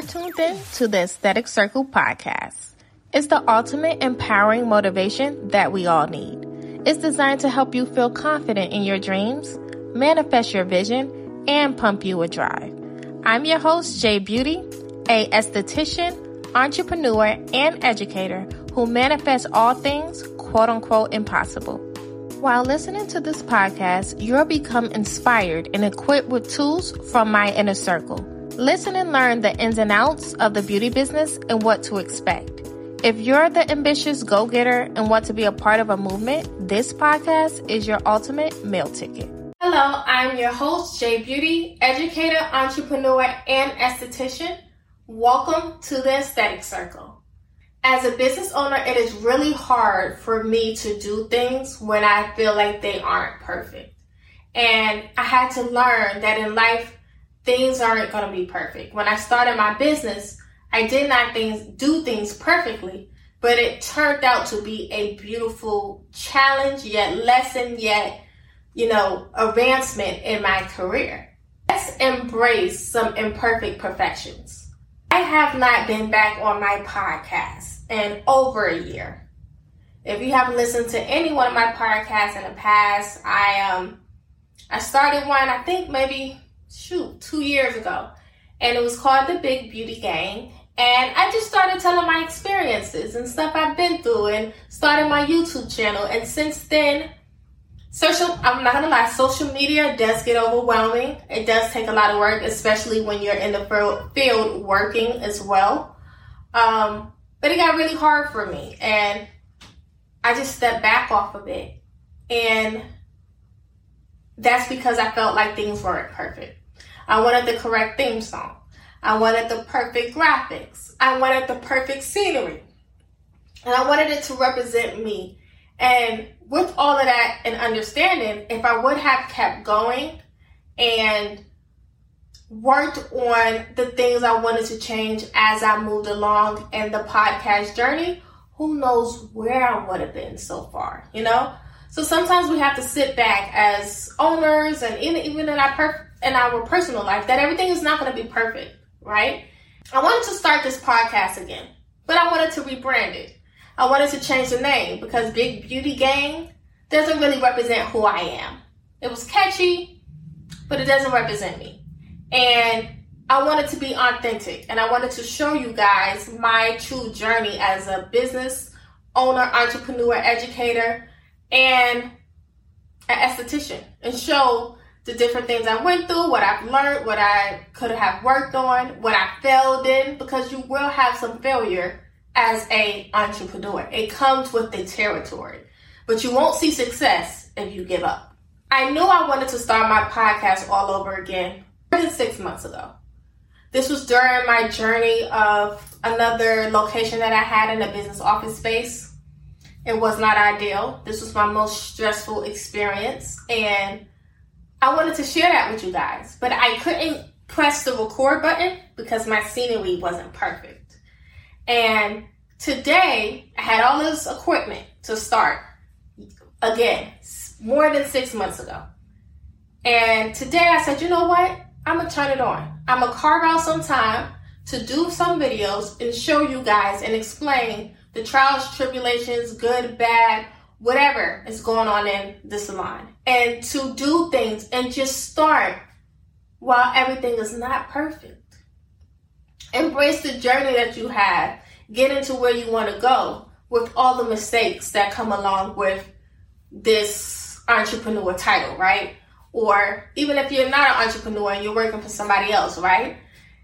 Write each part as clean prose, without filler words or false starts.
tuned in to the Aesthetic Circle podcast. It's the ultimate empowering motivation that we all need. It's designed to help you feel confident in your dreams, manifest your vision, and pump you with drive. I'm your host, Jay Beauty, a esthetician, entrepreneur, and educator who manifests all things quote-unquote impossible. While listening to this podcast, you'll become inspired and equipped with tools from my inner circle. Listen and learn the ins and outs of the beauty business and what to expect. If you're the ambitious go-getter and want to be a part of a movement, this podcast is your ultimate meal ticket. Hello, I'm your host, Jay Beauty, educator, entrepreneur, and esthetician. Welcome to the Aesthetic Circle. As a business owner, it is really hard for me to do things when I feel like they aren't perfect. And I had to learn that in life, things aren't going to be perfect. When I started my business, I did not do things perfectly, but it turned out to be a beautiful challenge, yet lesson, yet, advancement in my career. Let's embrace some imperfect perfections. I have not been back on my podcast in over a year. If you haven't listened to any one of my podcasts in the past, I started one, I think maybe 2 years ago, and it was called The Big Beauty Gang. And I just started telling my experiences and stuff I've been through and started my YouTube channel. And since then, I'm not gonna lie, social media does get overwhelming. It does take a lot of work, especially when you're in the field working as well. But it got really hard for me, and I just stepped back off of it. And that's because I felt like things weren't perfect. I wanted the correct theme song. I wanted the perfect graphics. I wanted the perfect scenery. And I wanted it to represent me. And with all of that and understanding, if I would have kept going and worked on the things I wanted to change as I moved along in the podcast journey, who knows where I would have been so far, So sometimes we have to sit back as owners and even in our personal life that everything is not going to be perfect. Right? I wanted to start this podcast again, but I wanted to rebrand it. I wanted to change the name because Big Beauty Gang doesn't really represent who I am. It was catchy, but it doesn't represent me. And I wanted to be authentic, and I wanted to show you guys my true journey as a business owner, entrepreneur, educator, and an esthetician, and show the different things I went through, what I've learned, what I could have worked on, what I failed in, because you will have some failure as an entrepreneur. It comes with the territory, but you won't see success if you give up. I knew I wanted to start my podcast all over again more than 6 months ago. This was during my journey of another location that I had in a business office space. It was not ideal. This was my most stressful experience, and I wanted to share that with you guys, but I couldn't press the record button because my scenery wasn't perfect. And today, I had all this equipment to start again, more than 6 months ago. And today I said, you know what? I'm going to turn it on. I'm going to carve out some time to do some videos and show you guys and explain the trials, tribulations, good, bad, whatever is going on in the salon. And to do things and just start while everything is not perfect. Embrace the journey that you have. Get into where you want to go with all the mistakes that come along with this entrepreneur title, right? Or even if you're not an entrepreneur and you're working for somebody else, right?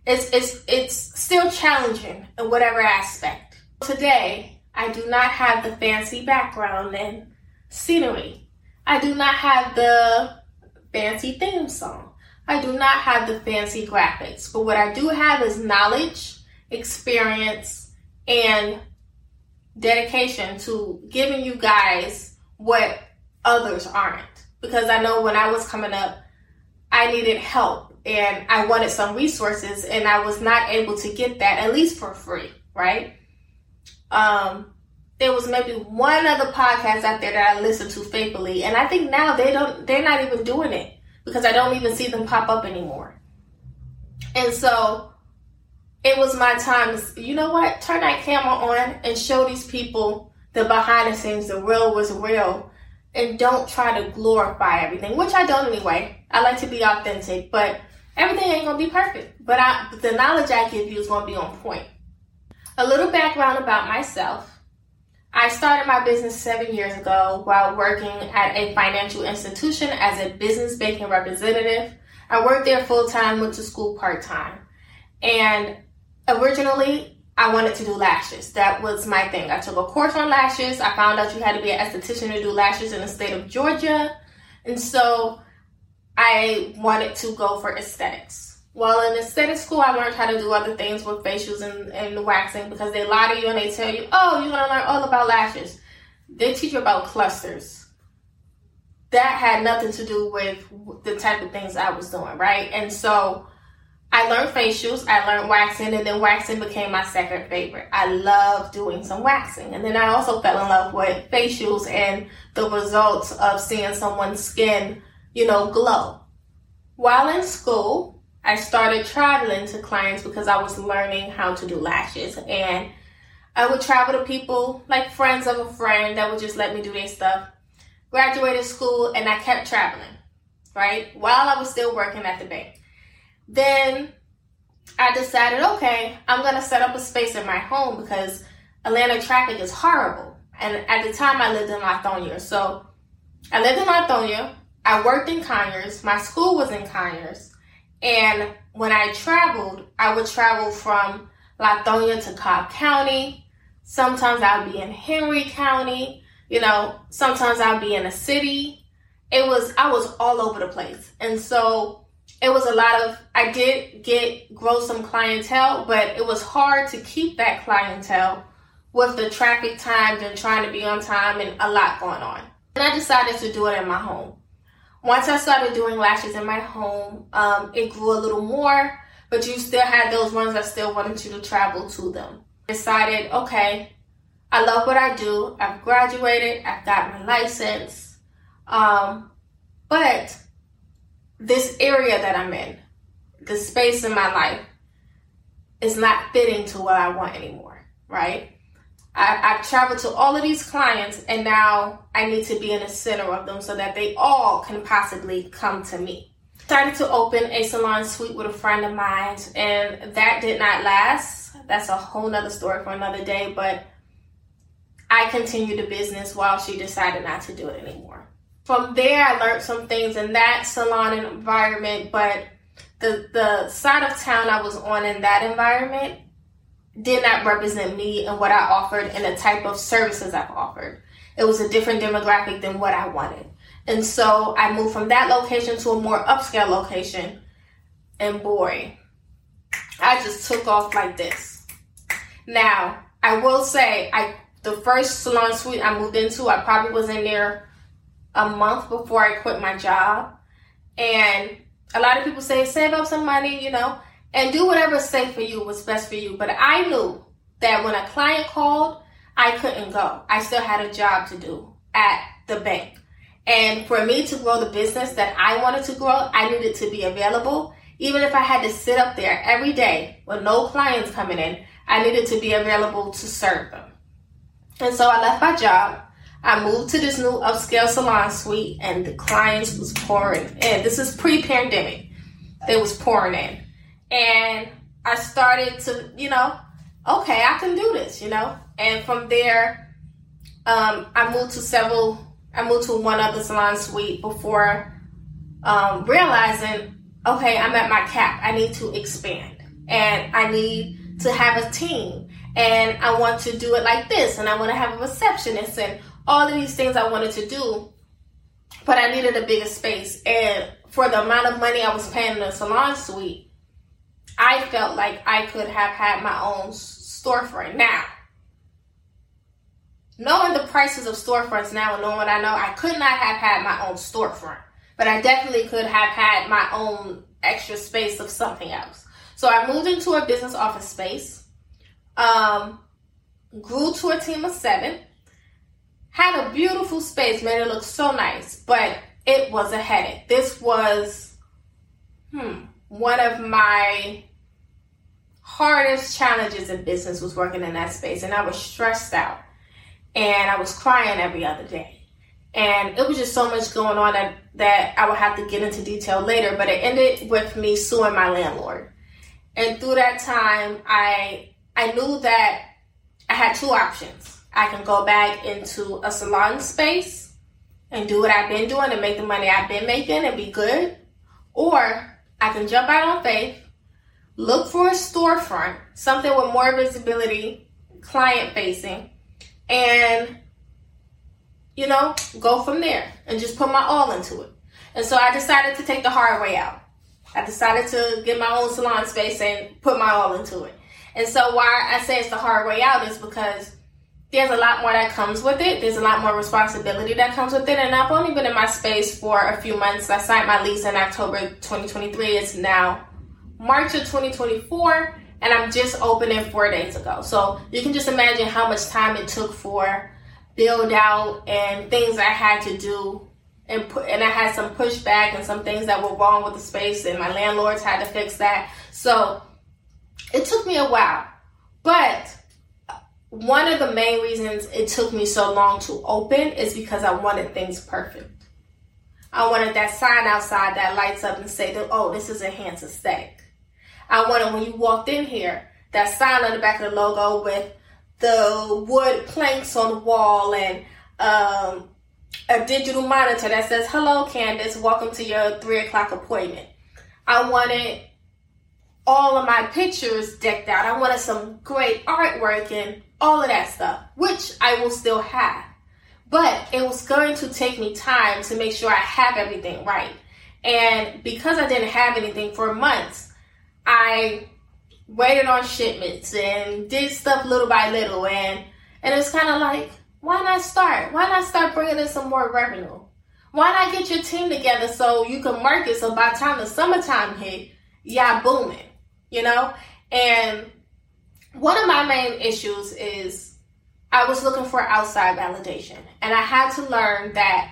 It's still challenging in whatever aspect. Today, I do not have the fancy background and scenery. I do not have the fancy theme song. I do not have the fancy graphics. But what I do have is knowledge, experience, and dedication to giving you guys what others aren't. Because I know when I was coming up, I needed help and I wanted some resources, and I was not able to get that, at least for free, right? There was maybe one other podcast out there that I listened to faithfully, and I think now they're not even doing it because I don't even see them pop up anymore. And so it was my time to, you know what, turn that camera on and show these people the behind the scenes, the real was real, and don't try to glorify everything, which I don't anyway. I like to be authentic, but everything ain't gonna be perfect. But the knowledge I give you is gonna be on point. A little background about myself. I started my business 7 years ago while working at a financial institution as a business banking representative. I worked there full-time, went to school part-time. And originally, I wanted to do lashes. That was my thing. I took a course on lashes. I found out you had to be an esthetician to do lashes in the state of Georgia. And so I wanted to go for aesthetics. Well, in aesthetic school, I learned how to do other things with facials and waxing, because they lie to you and they tell you, oh, you're going to learn all about lashes. They teach you about clusters. That had nothing to do with the type of things I was doing, right? And so I learned facials, I learned waxing, and then waxing became my second favorite. I love doing some waxing. And then I also fell in love with facials and the results of seeing someone's skin, glow. While in school, I started traveling to clients because I was learning how to do lashes. And I would travel to people, like friends of a friend, that would just let me do their stuff. Graduated school, and I kept traveling, right? While I was still working at the bank. Then I decided, okay, I'm going to set up a space in my home because Atlanta traffic is horrible. And at the time, I lived in Lithonia. So I lived in Lithonia. I worked in Conyers. My school was in Conyers. And when I traveled, I would travel from Lithonia to Cobb County. Sometimes I would be in Henry County. Sometimes I'd be in a city. I was all over the place. And so it was a lot of, I did grow some clientele, but it was hard to keep that clientele with the traffic times and trying to be on time and a lot going on. And I decided to do it in my home. Once I started doing lashes in my home, it grew a little more, but you still had those ones that still wanted you to travel to them. Decided, okay, I love what I do. I've graduated. I've got my license. But this area that I'm in, the space in my life, is not fitting to what I want anymore, right? I've traveled to all of these clients, and now I need to be in the center of them so that they all can possibly come to me. Started to open a salon suite with a friend of mine, and that did not last. That's a whole nother story for another day, but I continued the business while she decided not to do it anymore. From there, I learned some things in that salon environment, but the side of town I was on in that environment did not represent me and what I offered and the type of services I've offered. It was a different demographic than what I wanted. And so I moved from that location to a more upscale location. And boy, I just took off like this. Now, I will say, the first salon suite I moved into, I probably was in there a month before I quit my job. And a lot of people say, save up some money, and do whatever's safe for you, what's best for you. But I knew that when a client called, I couldn't go. I still had a job to do at the bank. And for me to grow the business that I wanted to grow, I needed to be available. Even if I had to sit up there every day with no clients coming in, I needed to be available to serve them. And so I left my job. I moved to this new upscale salon suite, and the clients was pouring in. This is pre-pandemic. They was pouring in. And I started to, okay, I can do this, And from there, I moved to one other salon suite before realizing, okay, I'm at my cap. I need to expand. And I need to have a team. And I want to do it like this. And I want to have a receptionist and all of these things I wanted to do. But I needed a bigger space. And for the amount of money I was paying in the salon suite, I felt like I could have had my own storefront. Now, knowing the prices of storefronts now and knowing what I know, I could not have had my own storefront. But I definitely could have had my own extra space of something else. So I moved into a business office space, grew to a team of 7, had a beautiful space, man, it looked so nice, but it was a headache. This was, one of my hardest challenges in business was working in that space. And I was stressed out. And I was crying every other day. And it was just so much going on that I would have to get into detail later. But it ended with me suing my landlord. And through that time, I knew that I had two options. I can go back into a salon space and do what I've been doing and make the money I've been making and be good. Or I can jump out on faith, look for a storefront, something with more visibility, client facing, and, go from there and just put my all into it. And so I decided to take the hard way out. I decided to get my own salon space and put my all into it. And so why I say it's the hard way out is because there's a lot more that comes with it. There's a lot more responsibility that comes with it. And I've only been in my space for a few months. I signed my lease in October 2023. It's now March of 2024. And I'm just opening 4 days ago. So you can just imagine how much time it took for build out and things I had to do. And I had some pushback and some things that were wrong with the space. And my landlords had to fix that. So it took me a while. But one of the main reasons it took me so long to open is because I wanted things perfect. I wanted that sign outside that lights up and say that, oh, this is Enhance Aesthetic. I wanted when you walked in here, that sign on the back of the logo with the wood planks on the wall and a digital monitor that says, hello, Candace, welcome to your 3:00 appointment. I wanted all of my pictures decked out. I wanted some great artwork and all of that stuff, which I will still have. But it was going to take me time to make sure I have everything right. And because I didn't have anything for months, I waited on shipments and did stuff little by little. And it's kind of like, why not start? Why not start bringing in some more revenue? Why not get your team together so you can market so by the time the summertime hit, y'all booming, And one of my main issues is I was looking for outside validation. And I had to learn that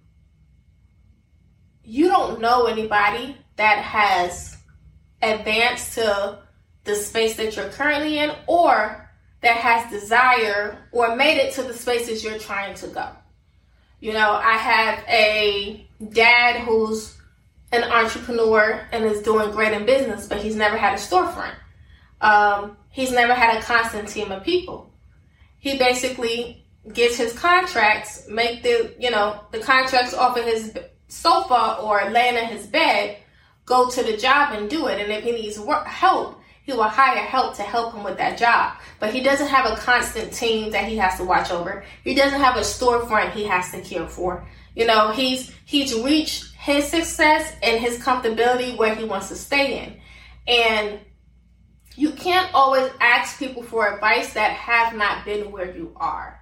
you don't know anybody that has advanced to the space that you're currently in or that has desire or made it to the spaces you're trying to go. I have a dad who's an entrepreneur and is doing great in business, but he's never had a storefront. He's never had a constant team of people. He basically gets his contracts, make the contracts off of his sofa or laying in his bed, go to the job and do it. And if he needs help, he will hire help to help him with that job. But he doesn't have a constant team that he has to watch over. He doesn't have a storefront he has to care for. He's reached his success and his comfortability where he wants to stay in. And you can't always ask people for advice that have not been where you are.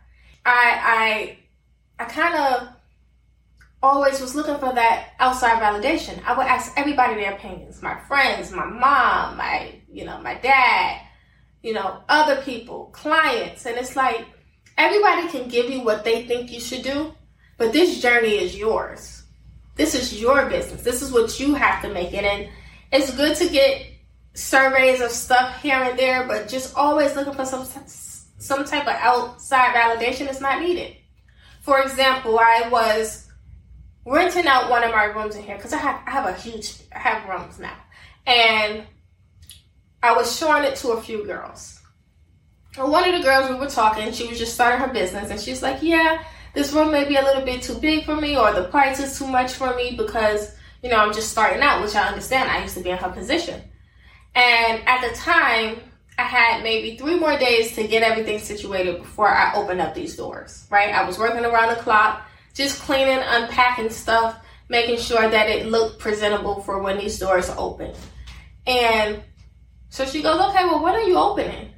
I kind of always was looking for that outside validation. I would ask everybody their opinions, my friends, my mom, my dad, other people, clients. And it's like, everybody can give you what they think you should do, but this journey is yours. This is your business. This is what you have to make it. And it's good to get surveys of stuff here and there, but just always looking for some type of outside validation is not needed. For example, I was renting out one of my rooms in here because I have rooms now, and I was showing it to a few girls. And one of the girls we were talking, she was just starting her business, and she's like, yeah, this room may be a little bit too big for me, or the price is too much for me because, I'm just starting out, which I understand. I used to be in her position. And at the time, I had maybe 3 more days to get everything situated before I opened up these doors, right? I was working around the clock, just cleaning, unpacking stuff, making sure that it looked presentable for when these doors open. And so she goes, okay, well, when are you opening?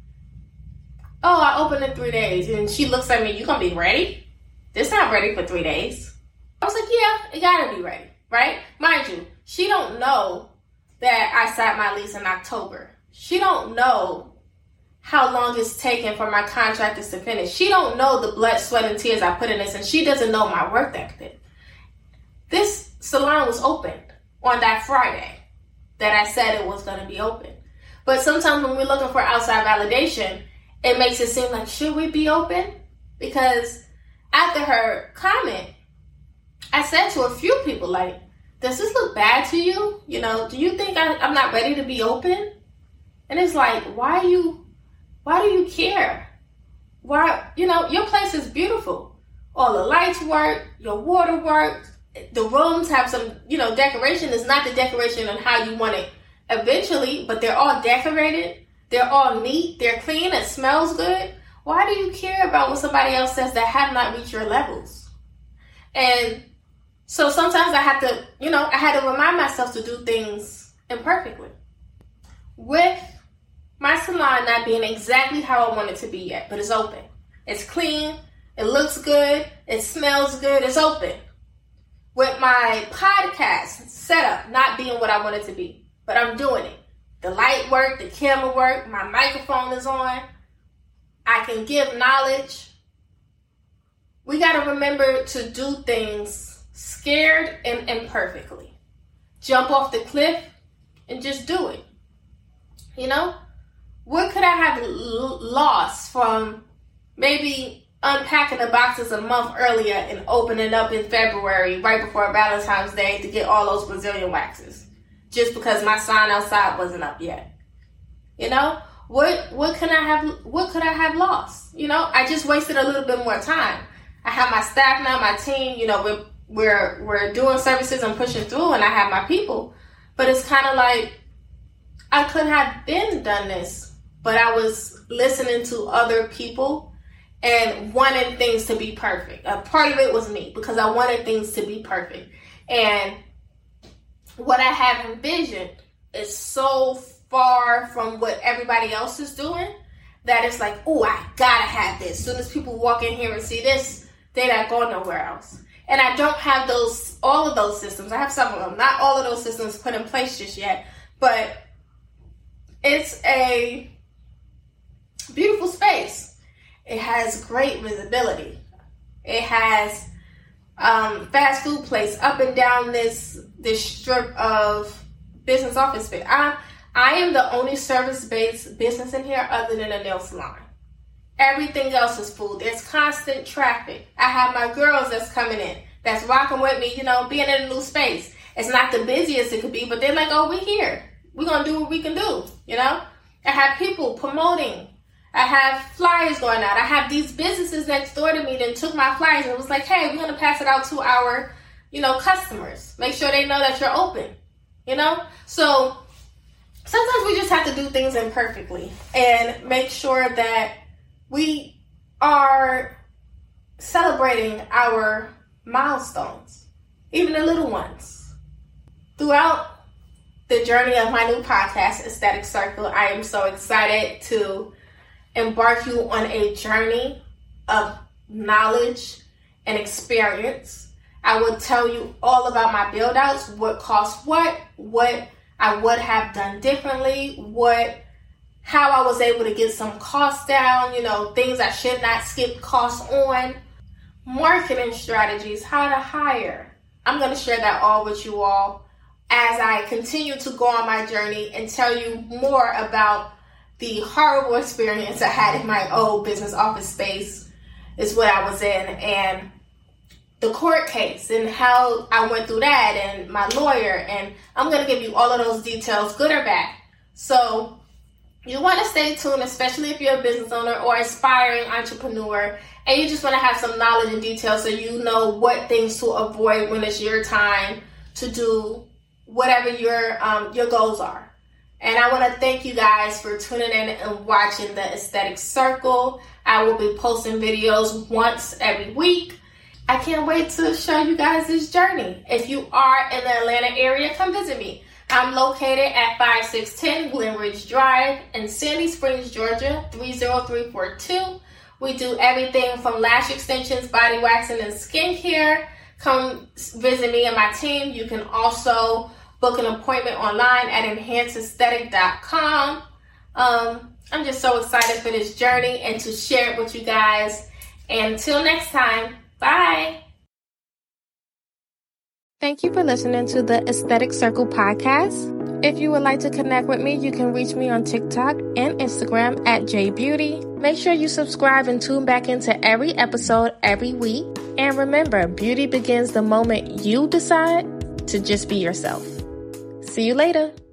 Oh, I open in 3 days. And she looks at me, you gonna be ready? This not ready for 3 days. I was like, yeah, it gotta be ready, right? Mind you, she don't know that I signed my lease in October. She don't know how long it's taken for my contractors to finish. She don't know the blood, sweat, and tears I put in this, and she doesn't know my work ethic. This salon was opened on that Friday that I said it was going to be open. But sometimes when we're looking for outside validation, it makes it seem like, should we be open? Because after her comment, I said to a few people, like, does this look bad to you? You know, do you think I'm not ready to be open? And it's like, why do you care? Why, you know, your place is beautiful. All the lights work, your water works, the rooms have some, you know, decoration. It's not the decoration on how you want it eventually, but they're all decorated. They're all neat. They're clean. It smells good. Why do you care about what somebody else says that have not reached your levels? And so sometimes I had to remind myself to do things imperfectly. With my salon not being exactly how I want it to be yet, but it's open. It's clean. It looks good. It smells good. It's open. With my podcast setup not being what I want it to be, but I'm doing it. The light work, the camera work, my microphone is on. I can give knowledge. We got to remember to do things scared and imperfectly. Jump off the cliff and just do it. You know? What could I have lost from maybe unpacking the boxes a month earlier and opening up in February right before Valentine's Day to get all those Brazilian waxes? Just because my sign outside wasn't up yet. You know? What could I have lost? You know, I just wasted a little bit more time. I have my staff now, my team, you know, we're doing services and pushing through, and I have my people. But it's kind of like I could have done this, but I was listening to other people and wanting things to be perfect. A part of it was me because I wanted things to be perfect. And what I have envisioned is so far from what everybody else is doing that it's like, oh, I gotta have this. As soon as people walk in here and see this, they're not going nowhere else. And I don't have all of those systems. I have some of them. Not all of those systems put in place just yet. But it's a beautiful space. It has great visibility. It has fast food place up and down this strip of business office space. I am the only service-based business in here other than a nail salon. Everything else is food. There's constant traffic. I have my girls that's coming in, that's rocking with me, you know, being in a new space. It's not the busiest it could be, but they're like, oh, we're here. We're going to do what we can do, you know? I have people promoting. I have flyers going out. I have these businesses next door to me that took my flyers and was like, hey, we're going to pass it out to our, you know, customers. Make sure they know that you're open, you know? So sometimes we just have to do things imperfectly and make sure that we are celebrating our milestones, even the little ones. Throughout the journey of my new podcast, Aesthetic Circle, I am so excited to embark you on a journey of knowledge and experience. I will tell you all about my build outs, what costs what I would have done differently, how I was able to get some costs down, you know, things I should not skip costs on, marketing strategies, how to hire. I'm going to share that all with you all as I continue to go on my journey and tell you more about the horrible experience I had in my old business office space is what I was in, and the court case and how I went through that and my lawyer, and I'm going to give you all of those details, good or bad. So you want to stay tuned, especially if you're a business owner or aspiring entrepreneur and you just want to have some knowledge and detail so you know what things to avoid when it's your time to do whatever your goals are. And I want to thank you guys for tuning in and watching the Aesthetic Circle. I will be posting videos once every week. I can't wait to show you guys this journey. If you are in the Atlanta area, come visit me. I'm located at 5610 Glen Ridge Drive in Sandy Springs, Georgia, 30342. We do everything from lash extensions, body waxing, and skincare. Come visit me and my team. You can also book an appointment online at enhanceaesthetic.com. I'm just so excited for this journey and to share it with you guys. And until next time, bye. Thank you for listening to the Aesthetic Circle podcast. If you would like to connect with me, you can reach me on TikTok and Instagram at JBeauty. Make sure you subscribe and tune back into every episode every week. And remember, beauty begins the moment you decide to just be yourself. See you later.